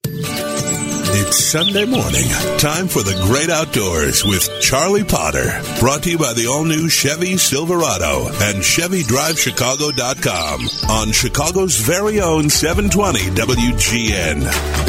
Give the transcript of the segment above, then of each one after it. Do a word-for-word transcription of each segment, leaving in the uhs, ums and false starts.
It's Sunday morning. Time for the great outdoors with Charlie Potter. Brought to you by the all-new Chevy Silverado and Chevy Drive Chicago dot com on Chicago's very own seven twenty W G N.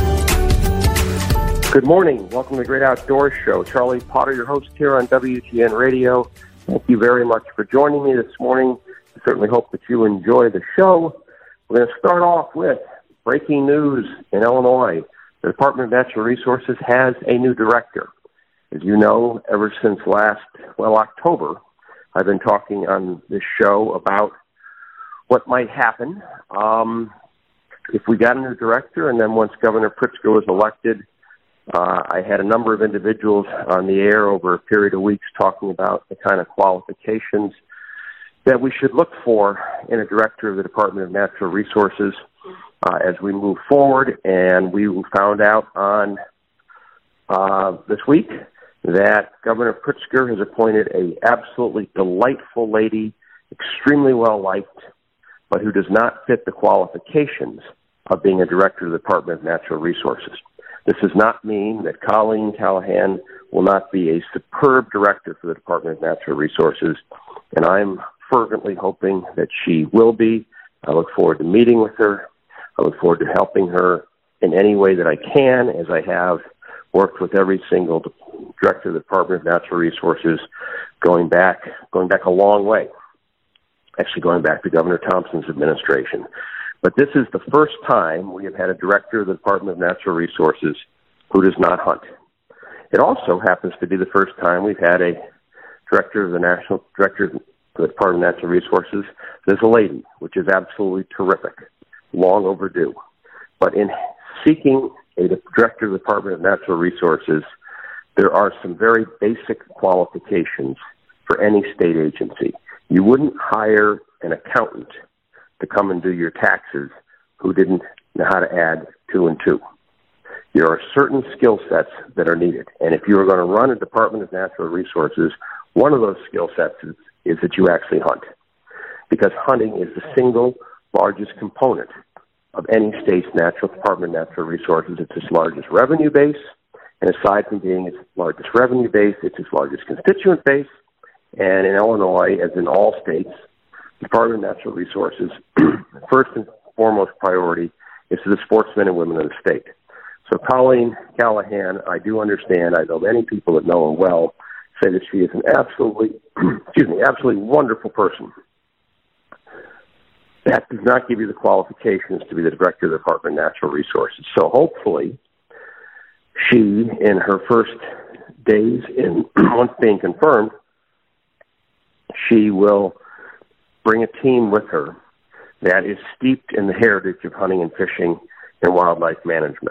Good morning. Welcome to the Great Outdoors Show. Charlie Potter, your host here on W G N Radio. Thank you very much for joining me this morning. I certainly hope that you enjoy the show. We're going to start off with breaking news in Illinois. The Department of Natural Resources has a new director. As you know, ever since last, well, October, I've been talking on this show about what might happen um, if we got a new director, and then once Governor Pritzker was elected, uh, I had a number of individuals on the air over a period of weeks talking about the kind of qualifications that we should look for in a director of the Department of Natural Resources uh, as we move forward. And we found out on uh, this week that Governor Pritzker has appointed a absolutely delightful lady, extremely well-liked, but who does not fit the qualifications of being a director of the Department of Natural Resources. This does not mean that Colleen Callahan will not be a superb director for the Department of Natural Resources, and I'm fervently hoping that she will be. I look forward to meeting with her. I look forward to helping her in any way that I can, as I have worked with every single director of the Department of Natural Resources going back, going back a long way, actually going back to Governor Thompson's administration. But this is the first time we have had a director of the Department of Natural Resources who does not hunt. It also happens to be the first time we've had a director of the National Director of the Department of Natural Resources that's a lady, which is absolutely terrific, long overdue. But in seeking a director of the Department of Natural Resources, there are some very basic qualifications for any state agency. You wouldn't hire an accountant to come and do your taxes who didn't know how to add two and two. There are certain skill sets that are needed. And if you are going to run a Department of Natural Resources, one of those skill sets is, is that you actually hunt. Because hunting is the single largest component of any state's natural Department of Natural Resources. It's its largest revenue base. And aside from being its largest revenue base, it's its largest constituent base. And in Illinois, as in all states, the Department of Natural Resources, first and foremost priority is to the sportsmen and women of the state. So Colleen Callahan, I do understand, I know many people that know her well, say that she is an absolutely, excuse me, absolutely wonderful person. That does not give you the qualifications to be the director of the Department of Natural Resources. So hopefully she, in her first days, in once being confirmed, she will bring a team with her that is steeped in the heritage of hunting and fishing and wildlife management.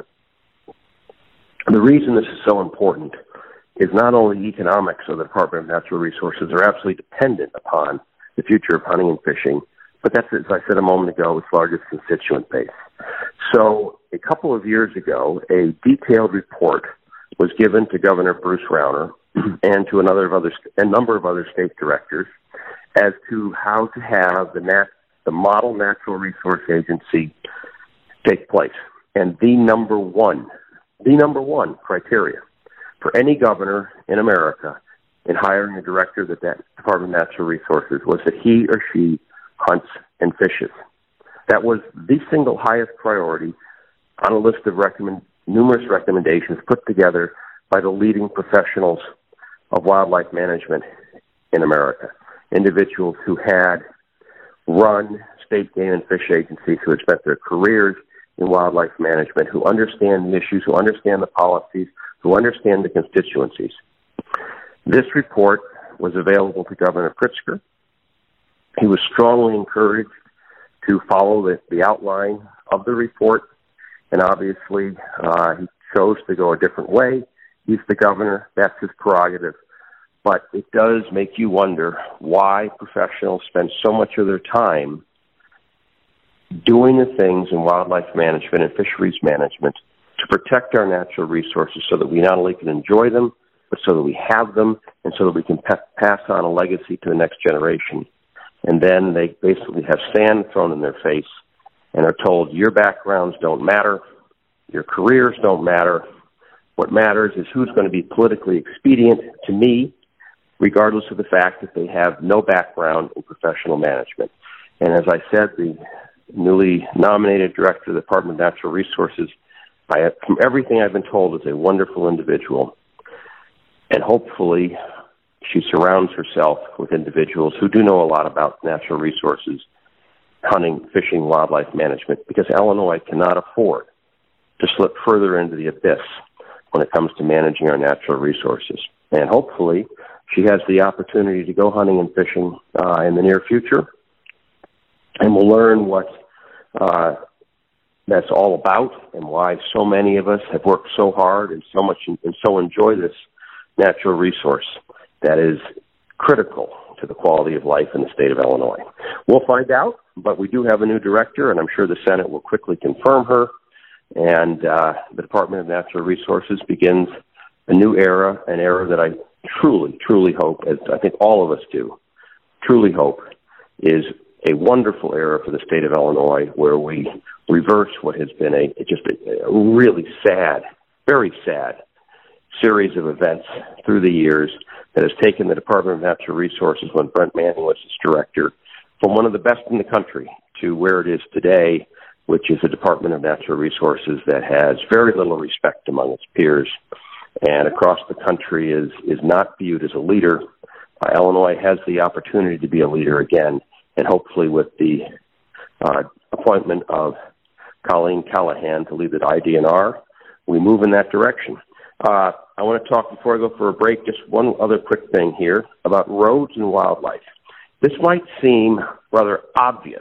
The reason this is so important is not only the economics of the Department of Natural Resources are absolutely dependent upon the future of hunting and fishing, but that's, as I said a moment ago, its largest constituent base. So a couple of years ago, a detailed report was given to Governor Bruce Rauner and to another of other, a number of other state directors as to how to have the nat- the model natural resource agency take place. And the number one, the number one criteria for any governor in America in hiring a director of the Department of Natural Resources was that he or she hunts and fishes. That was the single highest priority on a list of recommend, numerous recommendations put together by the leading professionals of wildlife management in America. Individuals who had run state game and fish agencies, who had spent their careers in wildlife management, who understand the issues, who understand the policies, who understand the constituencies. This report was available to Governor Pritzker. He was strongly encouraged to follow the, the outline of the report, and obviously uh, he chose to go a different way. He's the governor. That's his prerogative. But it does make you wonder why professionals spend so much of their time doing the things in wildlife management and fisheries management to protect our natural resources so that we not only can enjoy them, but so that we have them and so that we can pa- pass on a legacy to the next generation. And then they basically have sand thrown in their face and are told, your backgrounds don't matter, Your careers don't matter. What matters is who's going to be politically expedient to me, regardless of the fact that they have no background in professional management. And as I said, the newly nominated director of the Department of Natural Resources, I, from everything I've been told, is a wonderful individual. And hopefully she surrounds herself with individuals who do know a lot about natural resources, hunting, fishing, wildlife management, because Illinois cannot afford to slip further into the abyss when it comes to managing our natural resources. And hopefully she has the opportunity to go hunting and fishing uh, in the near future, and we'll learn what uh, that's all about and why so many of us have worked so hard and so much and so enjoy this natural resource that is critical to the quality of life in the state of Illinois. We'll find out, but we do have a new director, and I'm sure the Senate will quickly confirm her, and uh, the Department of Natural Resources begins a new era, an era that I truly, truly hope, as I think all of us do, truly hope is a wonderful era for the state of Illinois, where we reverse what has been a just a, a really sad, very sad series of events through the years that has taken the Department of Natural Resources, when Brent Manning was its director, from one of the best in the country to where it is today, which is a Department of Natural Resources that has very little respect among its peers and across the country is, is not viewed as a leader. Uh, Illinois has the opportunity to be a leader again, and hopefully with the uh, appointment of Colleen Callahan to lead the I D N R, we move in that direction. Uh, I want to talk, before I go for a break, just one other quick thing here about roads and wildlife. This might seem rather obvious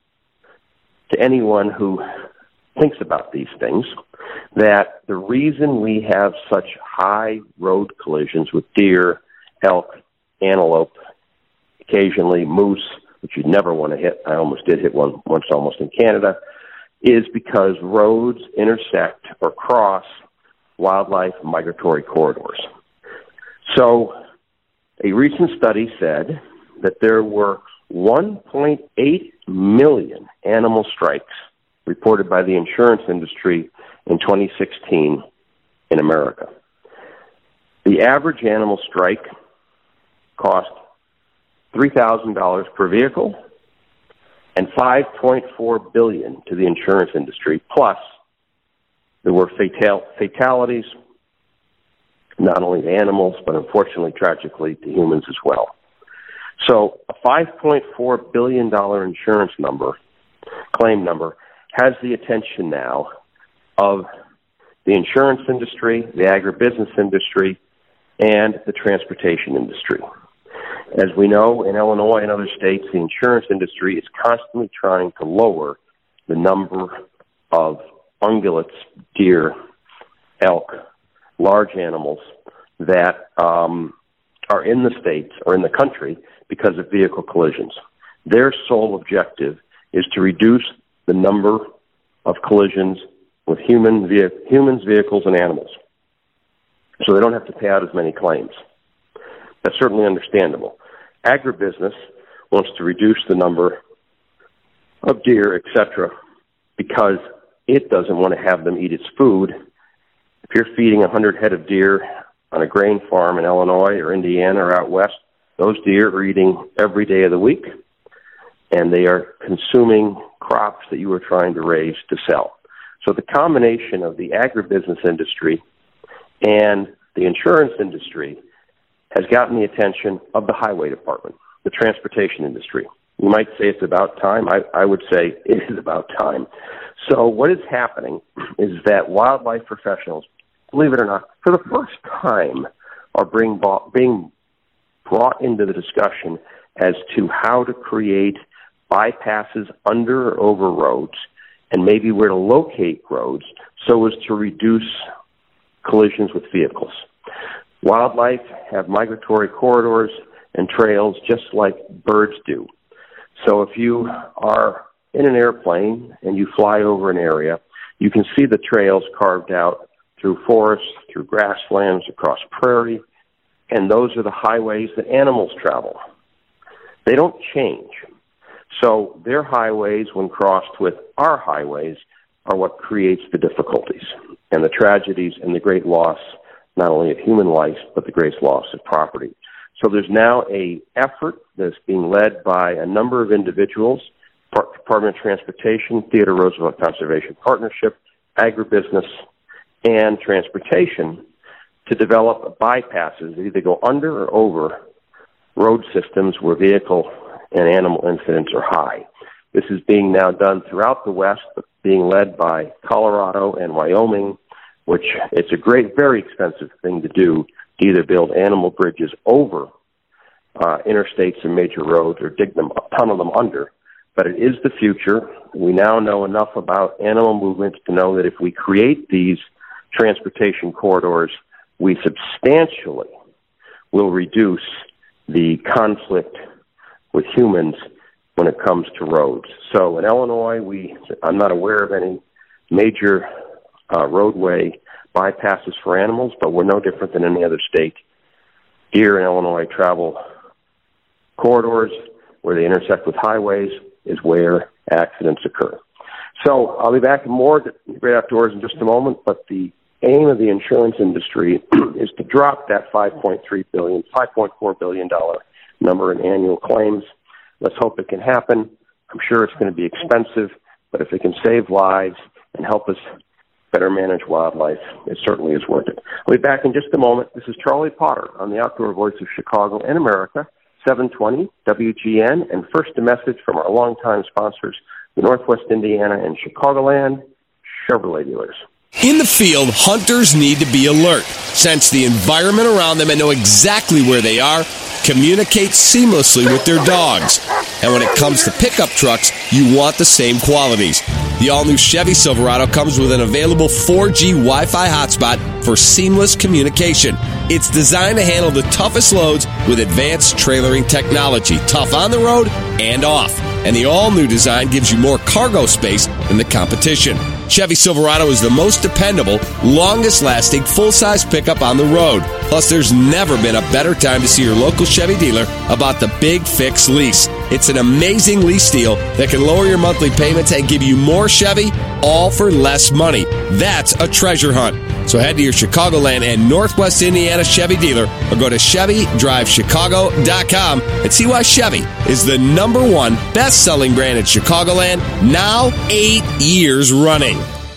to anyone who thinks about these things, that the reason we have such high road collisions with deer, elk, antelope, occasionally moose, which you'd never want to hit, I almost did hit one once almost in Canada, is because roads intersect or cross wildlife migratory corridors. So a recent study said that there were one point eight million animal strikes reported by the insurance industry in twenty sixteen in America. The average animal strike cost three thousand dollars per vehicle and five point four billion dollars to the insurance industry, plus there were fatal, fatalities, not only to animals, but unfortunately, tragically, to humans as well. So a five point four billion dollars insurance number, claim number, has the attention now of the insurance industry, the agribusiness industry, and the transportation industry. As we know, in Illinois and other states, the insurance industry is constantly trying to lower the number of ungulates, deer, elk, large animals that um, are in the states or in the country because of vehicle collisions. Their sole objective is to reduce the number of collisions with human ve- humans, vehicles, and animals, so they don't have to pay out as many claims. That's certainly understandable. Agribusiness wants to reduce the number of deer, et cetera, because it doesn't want to have them eat its food. If you're feeding one hundred head of deer on a grain farm in Illinois or Indiana or out west, those deer are eating every day of the week, and they are consuming crops that you were trying to raise to sell. So the combination of the agribusiness industry and the insurance industry has gotten the attention of the highway department, the transportation industry. You might say it's about time. I, I would say it is about time. So what is happening is that wildlife professionals, believe it or not, for the first time are being brought, being brought into the discussion as to how to create bypasses under or over roads and maybe where to locate roads so as to reduce collisions with vehicles. Wildlife have migratory corridors and trails just like birds do. So if you are in an airplane and you fly over an area, you can see the trails carved out through forests, through grasslands, across prairie, and those are the highways that animals travel. They don't change. So their highways, when crossed with our highways, are what creates the difficulties and the tragedies and the great loss, not only of human life, but the great loss of property. So there's now a effort that's being led by a number of individuals, Department of Transportation, Theodore Roosevelt Conservation Partnership, agribusiness, and transportation, to develop bypasses that either go under or over road systems where vehicle and animal incidents are high. This is being now done throughout the West, being led by Colorado and Wyoming, which it's a great, very expensive thing to do, to either build animal bridges over uh, interstates and major roads or dig them, tunnel them under. But it is the future. We now know enough about animal movements to know that if we create these transportation corridors, we substantially will reduce the conflict with humans when it comes to roads. So in Illinois, we I'm not aware of any major uh, roadway bypasses for animals, but we're no different than any other state. Here in Illinois, travel corridors where they intersect with highways is where accidents occur. So I'll be back in more Great Outdoors in just a moment, but the aim of the insurance industry is to drop that five point three billion dollars, five point four billion dollars number in annual claims. Let's hope it can happen. I'm sure it's going to be expensive, but if it can save lives and help us better manage wildlife, it certainly is worth it. I'll be back in just a moment. This is Charlie Potter on the Outdoor Voice of Chicago and America, seven twenty W G N, and first a message from our longtime sponsors, the Northwest Indiana and Chicagoland Chevrolet dealers. In the field, hunters need to be alert, sense the environment around them, and know exactly where they are, communicate seamlessly with their dogs. And when it comes to pickup trucks, you want the same qualities. The all-new Chevy Silverado comes with an available four G Wi-Fi hotspot for seamless communication. It's designed to handle the toughest loads with advanced trailering technology, tough on the road and off. And the all-new design gives you more cargo space than the competition. Chevy Silverado is the most dependable, longest-lasting, full-size pickup on the road. Plus, there's never been a better time to see your local Chevy dealer about the Big Fix lease. It's an amazing lease deal that can lower your monthly payments and give you more Chevy, all for less money. That's a treasure hunt. So head to your Chicagoland and Northwest Indiana Chevy dealer or go to Chevy Drive Chicago dot com and see why Chevy is the number one best-selling brand in Chicagoland, now eight years running.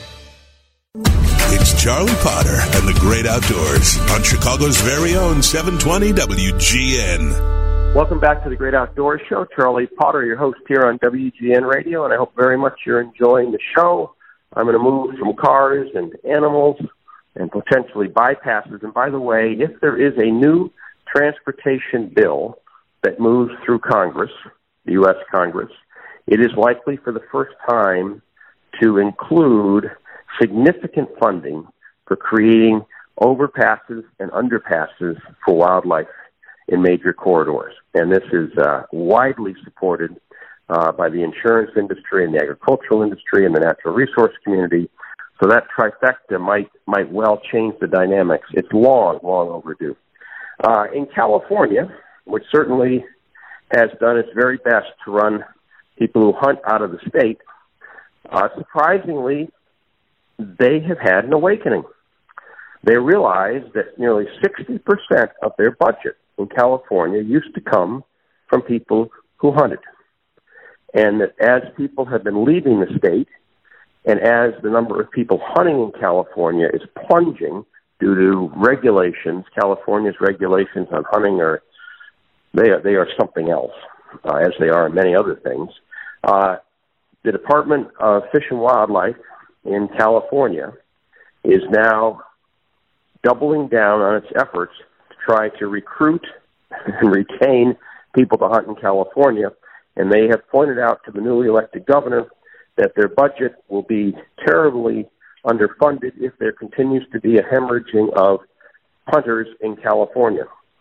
It's Charlie Potter and the Great Outdoors on Chicago's very own seven twenty W G N. Welcome back to the Great Outdoors Show. Charlie Potter, your host here on W G N Radio, and I hope very much you're enjoying the show. I'm going to move from cars and animals and potentially bypasses. And by the way, if there is a new transportation bill that moves through Congress, the U S Congress, it is likely for the first time to include significant funding for creating overpasses and underpasses for wildlife in major corridors. And this is uh, widely supported uh, by the insurance industry and the agricultural industry and the natural resource community. So that trifecta might might well change the dynamics. It's long, long overdue. Uh, in California, which certainly has done its very best to run people who hunt out of the state, uh, surprisingly, they have had an awakening. They realize that nearly sixty percent of their budget in California used to come from people who hunted. And that as people have been leaving the state, and as the number of people hunting in California is plunging due to regulations, California's regulations on hunting are, they are, they are something else, uh, as they are in many other things. Uh, the Department of Fish and Wildlife in California is now doubling down on its efforts to try to recruit and retain people to hunt in California. And they have pointed out to the newly elected governor that their budget will be terribly underfunded if there continues to be a hemorrhaging of hunters in California.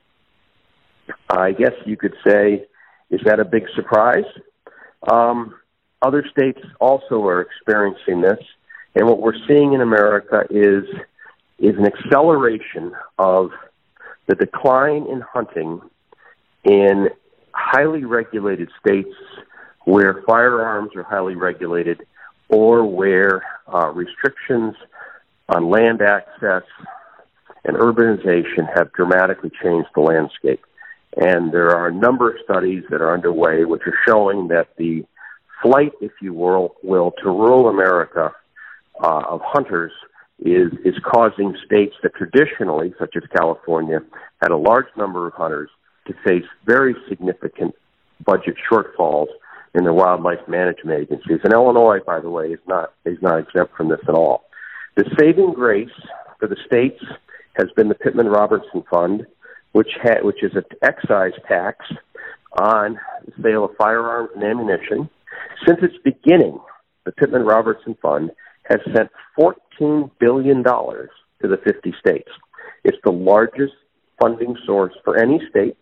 I guess you could say, is that a big surprise? Um, other states also are experiencing this, and what we're seeing in America is is an acceleration of the decline in hunting in highly regulated states where firearms are highly regulated, or where uh, restrictions on land access and urbanization have dramatically changed the landscape. And there are a number of studies that are underway which are showing that the flight, if you will, will to rural America uh, of hunters is, is causing states that traditionally, such as California, had a large number of hunters to face very significant budget shortfalls in their wildlife management agencies. And Illinois, by the way, is not is not exempt from this at all. The saving grace for the states has been the Pittman-Robertson Fund, which ha- which is an excise tax on the sale of firearms and ammunition. Since its beginning, the Pittman-Robertson Fund has sent fourteen billion dollars to the fifty states. It's the largest funding source for any state,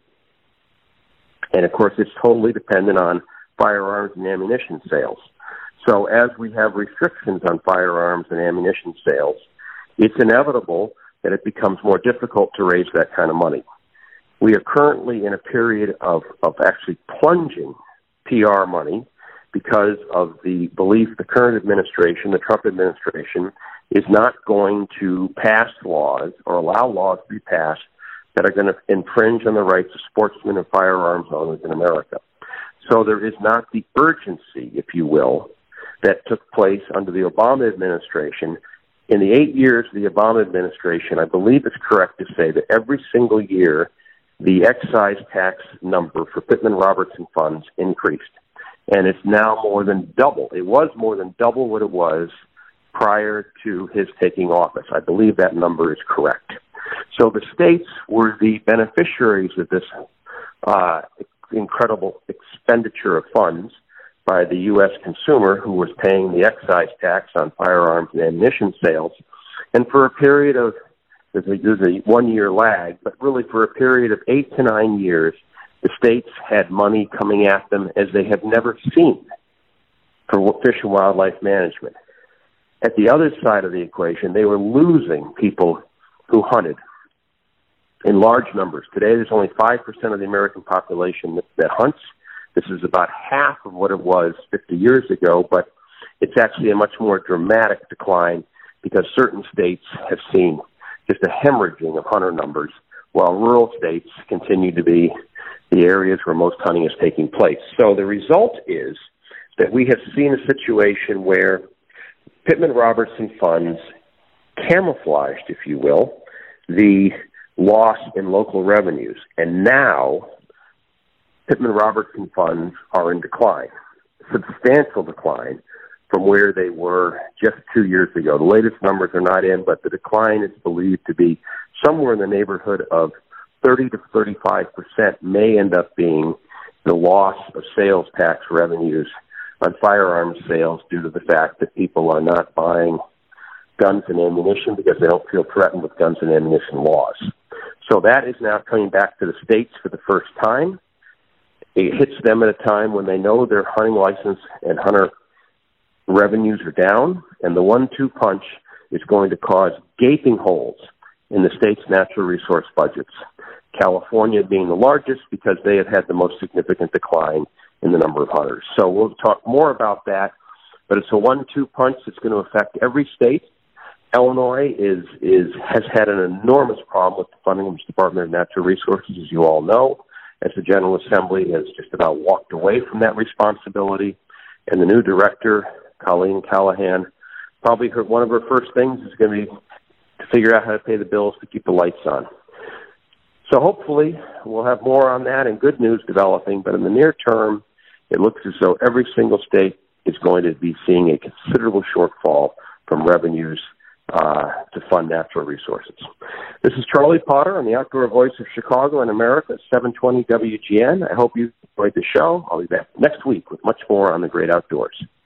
and of course, it's totally dependent on firearms and ammunition sales. So as we have restrictions on firearms and ammunition sales, it's inevitable that it becomes more difficult to raise that kind of money. We are currently in a period of, of actually plunging P R money because of the belief the current administration, the Trump administration, is not going to pass laws or allow laws to be passed that are going to infringe on the rights of sportsmen and firearms owners in America. So there is not the urgency, if you will, that took place under the Obama administration. In the eight years of the Obama administration, I believe it's correct to say that every single year, the excise tax number for Pittman-Robertson funds increased. And it's now more than double. It was more than double what it was prior to his taking office. I believe that number is correct. So the states were the beneficiaries of this uh, incredible expenditure of funds by the U S consumer who was paying the excise tax on firearms and ammunition sales. And for a period of, there's a, there's a one-year lag, but really for a period of eight to nine years, the states had money coming at them as they have never seen for fish and wildlife management. At the other side of the equation, they were losing people who hunted in large numbers. Today, there's only five percent of the American population that, that hunts. This is about half of what it was fifty years ago, but it's actually a much more dramatic decline because certain states have seen just a hemorrhaging of hunter numbers, while rural states continue to be the areas where most hunting is taking place. So the result is that we have seen a situation where Pittman-Robertson funds camouflaged, if you will, the loss in local revenues. And now Pittman-Robertson funds are in decline, substantial decline from where they were just two years ago. The latest numbers are not in, but the decline is believed to be somewhere in the neighborhood of thirty to thirty-five percent may end up being the loss of sales tax revenues on firearms sales due to the fact that people are not buying guns and ammunition because they don't feel threatened with guns and ammunition laws. So that is now coming back to the states for the first time. It hits them at a time when they know their hunting license and hunter revenues are down, and the one two punch is going to cause gaping holes in the state's natural resource budgets. California being the largest because they have had the most significant decline in the number of hunters. So we'll talk more about that, but it's a one two punch that's going to affect every state. Illinois is is has had an enormous problem with the funding of the Department of Natural Resources, as you all know, as the General Assembly has just about walked away from that responsibility. And the new director, Colleen Callahan, probably her, one of her first things is going to be to figure out how to pay the bills to keep the lights on. So hopefully we'll have more on that and good news developing, but in the near term, it looks as though every single state is going to be seeing a considerable shortfall from revenues uh, to fund natural resources. This is Charlie Potter on the Outdoor Voice of Chicago and America, seven twenty W G N. I hope you enjoyed the show. I'll be back next week with much more on the great outdoors.